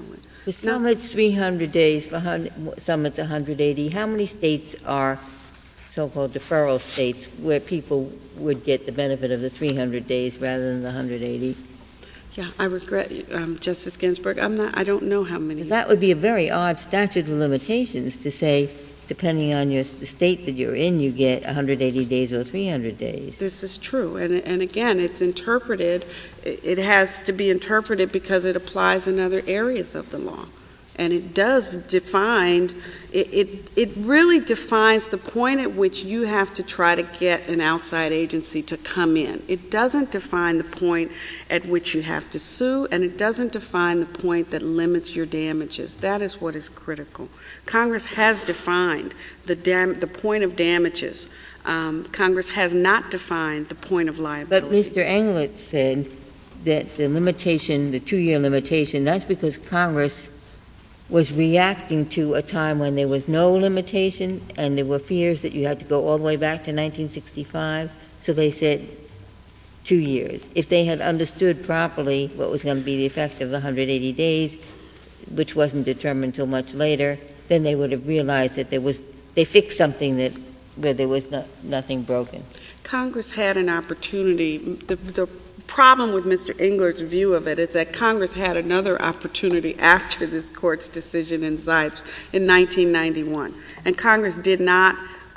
For some it's 300 days, for some it's 180. How many states are so-called deferral states where people would get the benefit of the 300 days rather than the 180? Yeah, I regret, Justice Ginsburg, I don't know how many. That would be a very odd statute of limitations to say, depending on the state that you're in, you get 180 days or 300 days. This is true, and again, it's interpreted, it has to be interpreted because it applies in other areas of the law. And it does define, it really defines the point at which you have to try to get an outside agency to come in. It doesn't define the point at which you have to sue, and it doesn't define the point that limits your damages. That is what is critical. Congress has defined the point of damages. Congress has not defined the point of liability. But Mr. Englert said that the limitation, the 2-year limitation, that's because Congress was reacting to a time when there was no limitation and there were fears that you had to go all the way back to 1965. So they said 2 years. If they had understood properly what was going to be the effect of the 180 days, which wasn't determined until much later, then they would have realized that they fixed something where there was nothing broken. Congress had an opportunity. The problem with Mr. Englert's view of it is that Congress had another opportunity after this court's decision in Zipes in 1991. And Congress did not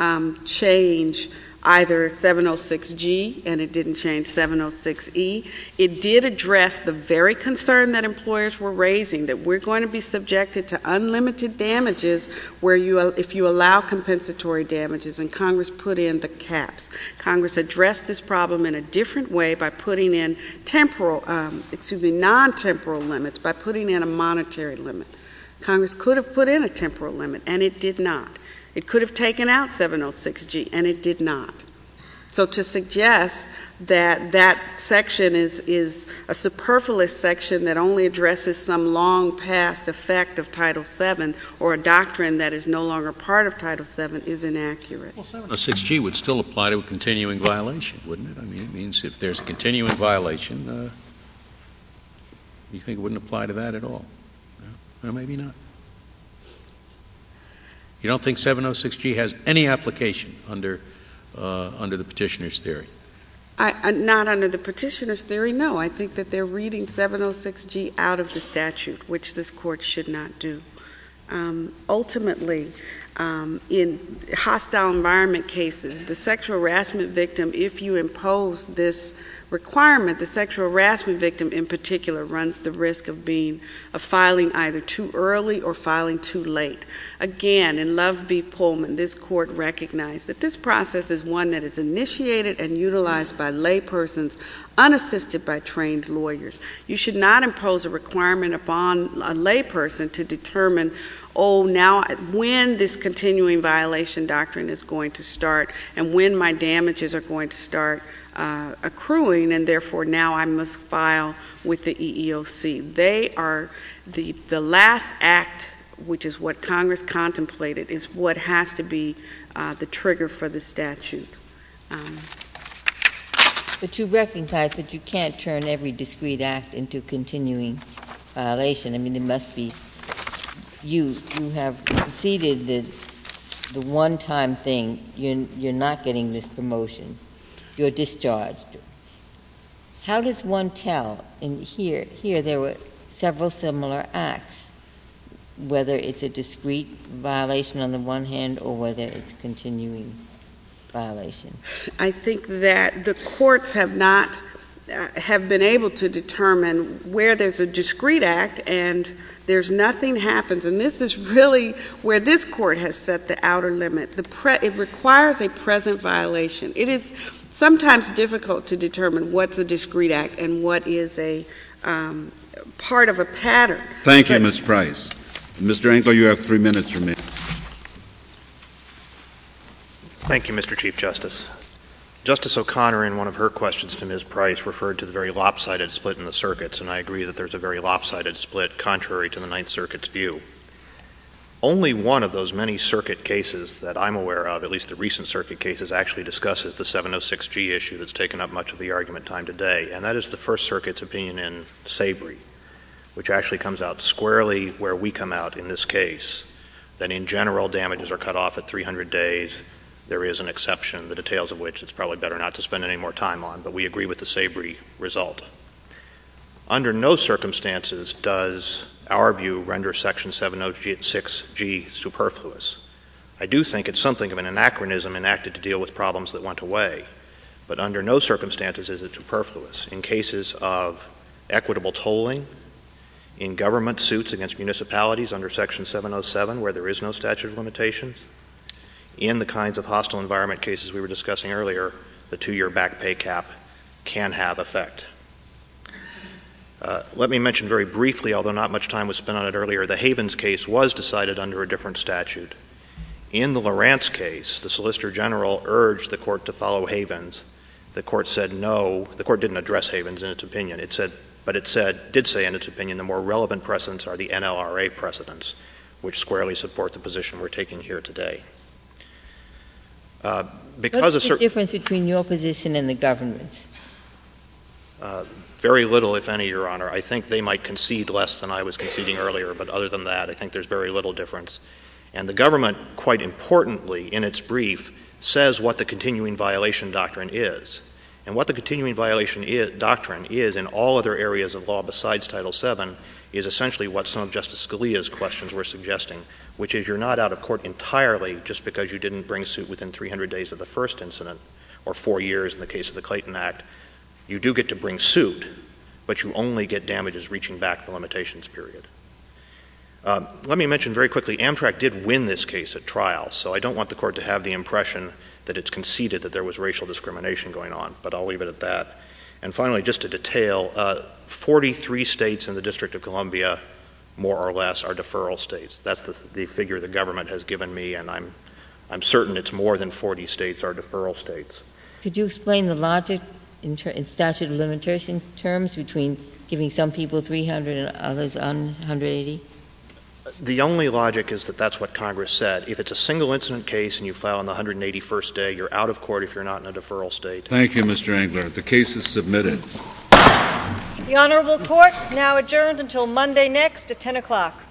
change either 706G, and it didn't change 706E. It did address the very concern that employers were raising, that we're going to be subjected to unlimited damages where if you allow compensatory damages, and Congress put in the caps. Congress addressed this problem in a different way by putting in non-temporal limits, by putting in a monetary limit. Congress could have put in a temporal limit, and it did not. It could have taken out 706G, and it did not. So to suggest that that section is a superfluous section that only addresses some long past effect of Title VII or a doctrine that is no longer part of Title VII is inaccurate. Well, 706G would still apply to a continuing violation, wouldn't it? I mean, it means if there's a continuing violation, you think it wouldn't apply to that at all? No? Well, maybe not. You don't think 706G has any application under the petitioner's theory? Not under the petitioner's theory, no. I think that they're reading 706G out of the statute, which this court should not do. Ultimately, in hostile environment cases, the sexual harassment victim, if you impose this requirement, the sexual harassment victim in particular runs the risk of filing either too early or filing too late. Again, in Love v. Pullman, this court recognized that this process is one that is initiated and utilized by laypersons unassisted by trained lawyers. You should not impose a requirement upon a layperson to determine, now when this continuing violation doctrine is going to start and when my damages are going to start accruing, and therefore now I must file with the EEOC. They are the last act, which is what Congress contemplated, is what has to be the trigger for the statute. But you recognize that you can't turn every discrete act into continuing violation. I mean, there must be, you have conceded that the one-time thing, you're not getting this promotion. You're discharged. How does one tell? And here there were several similar acts, whether it's a discrete violation on the one hand or whether it's continuing violation. I think that the courts have been able to determine where there's a discrete act and there's nothing happens, and this is really where this court has set the outer limit. It requires a present violation. It is sometimes difficult to determine what's a discrete act and what is a part of a pattern. Thank you, Ms. Price. Mr. Engler, you have 3 minutes remaining. Thank you, Mr. Chief Justice. Justice O'Connor, in one of her questions to Ms. Price, referred to the very lopsided split in the circuits, and I agree that there's a very lopsided split contrary to the Ninth Circuit's view. Only one of those many circuit cases that I'm aware of, at least the recent circuit cases, actually discusses the 706G issue that's taken up much of the argument time today, and that is the First Circuit's opinion in Sabry, which actually comes out squarely where we come out in this case, that in general damages are cut off at 300 days. There is an exception, the details of which it's probably better not to spend any more time on, but we agree with the Sabry result. Under no circumstances does our view render Section 706G superfluous. I do think it's something of an anachronism enacted to deal with problems that went away, but under no circumstances is it superfluous. In cases of equitable tolling, in government suits against municipalities under Section 707 where there is no statute of limitations, in the kinds of hostile environment cases we were discussing earlier, the 2-year back pay cap can have effect. Let me mention very briefly, although not much time was spent on it earlier, the Havens case was decided under a different statute. In the Lawrence case, the Solicitor General urged the court to follow Havens. The court said no. The court didn't address Havens in its opinion. Did say in its opinion the more relevant precedents are the NLRA precedents, which squarely support the position we're taking here today. What's the difference between your position and the government's? Very little, if any, Your Honor. I think they might concede less than I was conceding earlier, but other than that, I think there's very little difference. And the government, quite importantly, in its brief, says what the continuing violation doctrine is. And what the continuing violation doctrine is in all other areas of law besides Title VII is essentially what some of Justice Scalia's questions were suggesting, which is you're not out of court entirely just because you didn't bring suit within 300 days of the first incident, or 4 years in the case of the Clayton Act. You do get to bring suit, but you only get damages reaching back the limitations period. Let me mention very quickly, Amtrak did win this case at trial, so I don't want the court to have the impression that it's conceded that there was racial discrimination going on, but I'll leave it at that. And finally, just to detail, 43 states in the District of Columbia, more or less, are deferral states. That's the figure the government has given me, and I'm certain it's more than 40 states are deferral states. Could you explain the logic in statute of limitation terms between giving some people 300 and others 180? The only logic is that that's what Congress said. If it's a single incident case and you file on the 181st day, you're out of court if you're not in a deferral state. Thank you, Mr. Engler. The case is submitted. The Honorable Court is now adjourned until Monday next at 10 o'clock.